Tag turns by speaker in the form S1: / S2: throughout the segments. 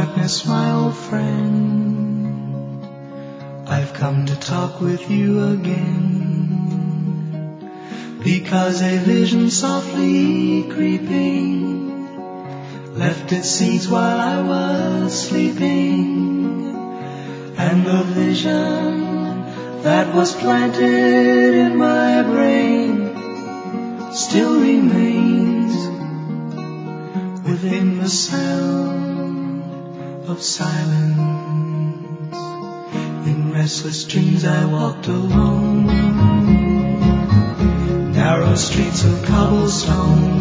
S1: darkness, my old friend, I've come to talk with you again, because a vision softly creeping left its seeds while I was sleeping, and the vision that was planted in my brain still remains within the sound of silence. In restless dreams I walked alone, narrow streets of cobblestone,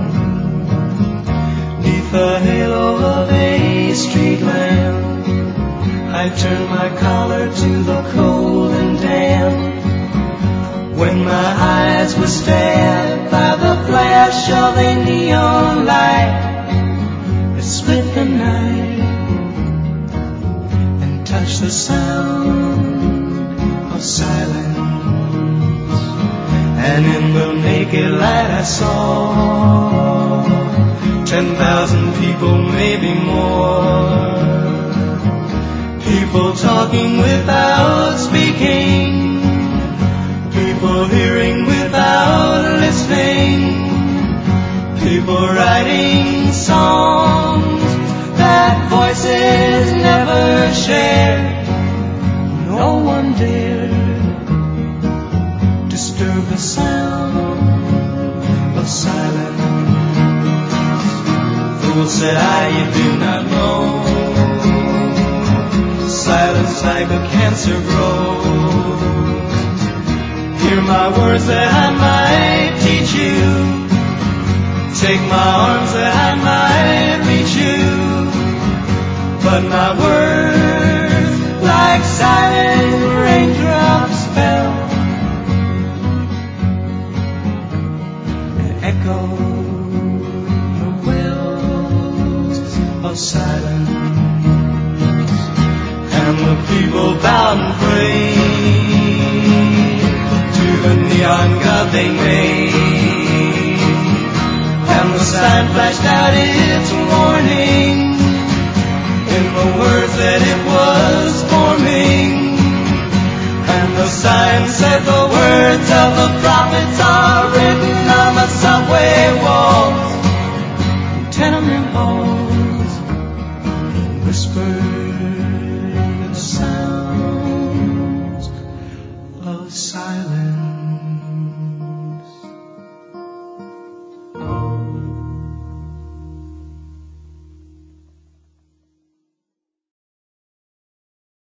S1: neath the halo of a street lamp. I turned my collar to the cold and damp, when my eyes were stared by the flash of a neon light that split the night and touched the sound of silence. And in the naked light I saw 10,000 people, maybe more, people talking without speaking, people hearing without listening, people writing songs that voices never shared. No one dared disturb the sound of silence. Fool, said I, you do not know, silence like a cancer grows. Hear my words that I might teach you, take my arms that I might reach you, but my words like silent raindrops fell and echoed the wells of silence. And the people bowed and prayed to the neon god they made, and the sign flashed out its warning in the words that it was forming, and the sign said the words of the prophets are written on the subway wall.